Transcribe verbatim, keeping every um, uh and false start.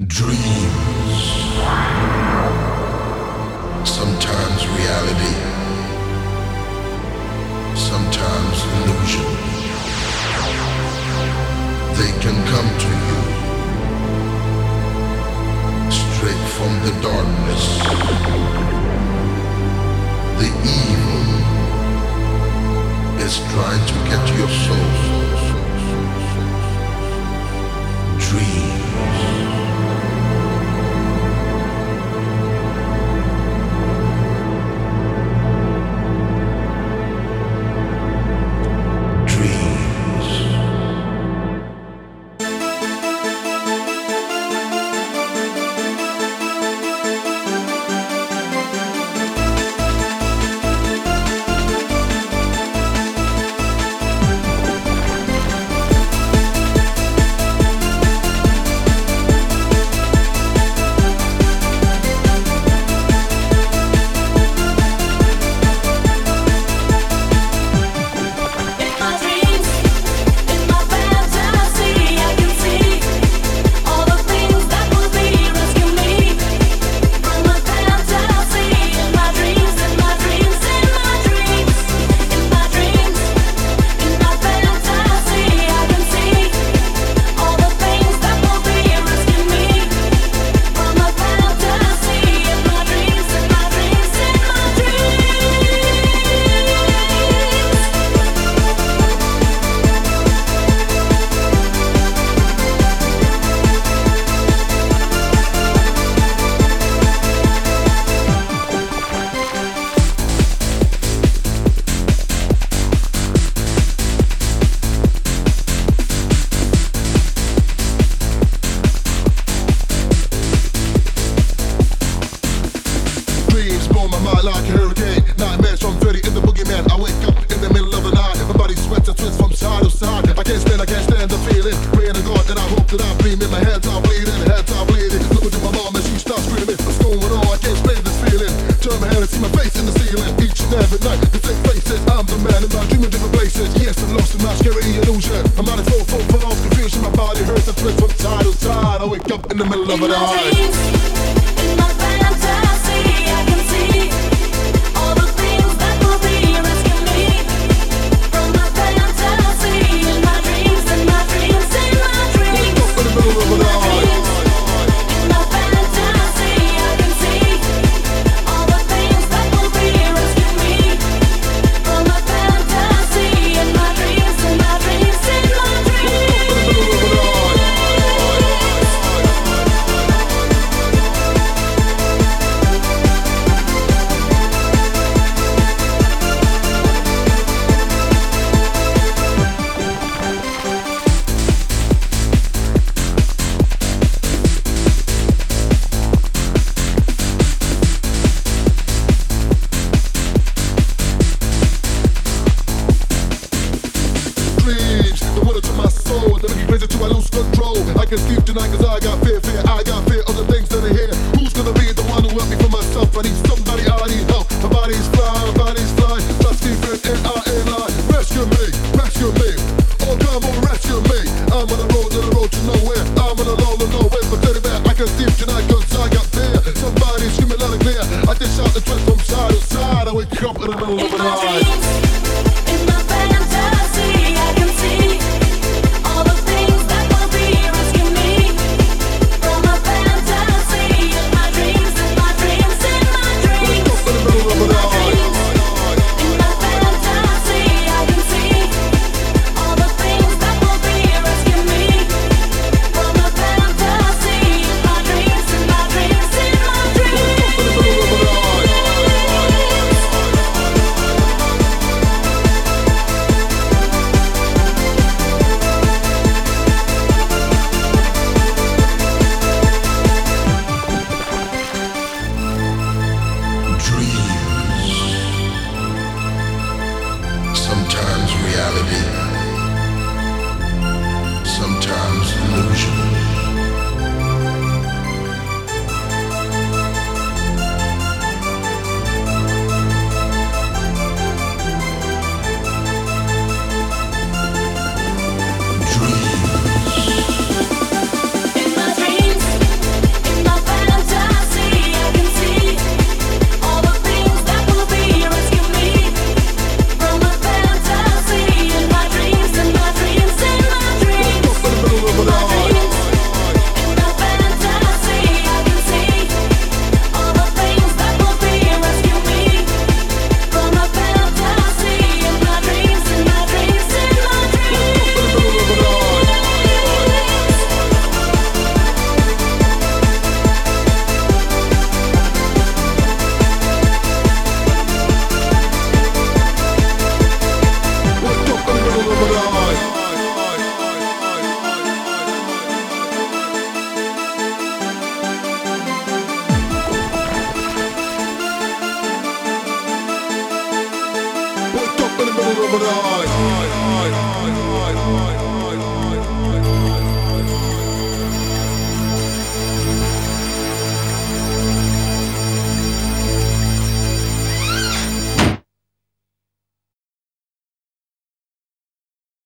Dreams, sometimes reality, sometimes illusion. They can come to you straight from the darkness. The evil is trying to get to your soul. Dreams. Like a hurricane, nightmares from thirty in the boogeyman. I wake up in the middle of the night, my body sweats and twists from side to side. I can't stand, I can't stand the feeling. Praying to God that I hope that I'm dreaming. My head's all bleeding, head's all bleeding. Looking to my mom and she starts screaming. What's going on? I can't explain this feeling. Turn my head and see my face in the ceiling. Each and every night, the same faces. I'm the man in my dream in different places. Yes, I'm lost in my scary illusion. I'm out of full, full, full of confusion. My body hurts and twists from side to side. I wake up in the middle of the night.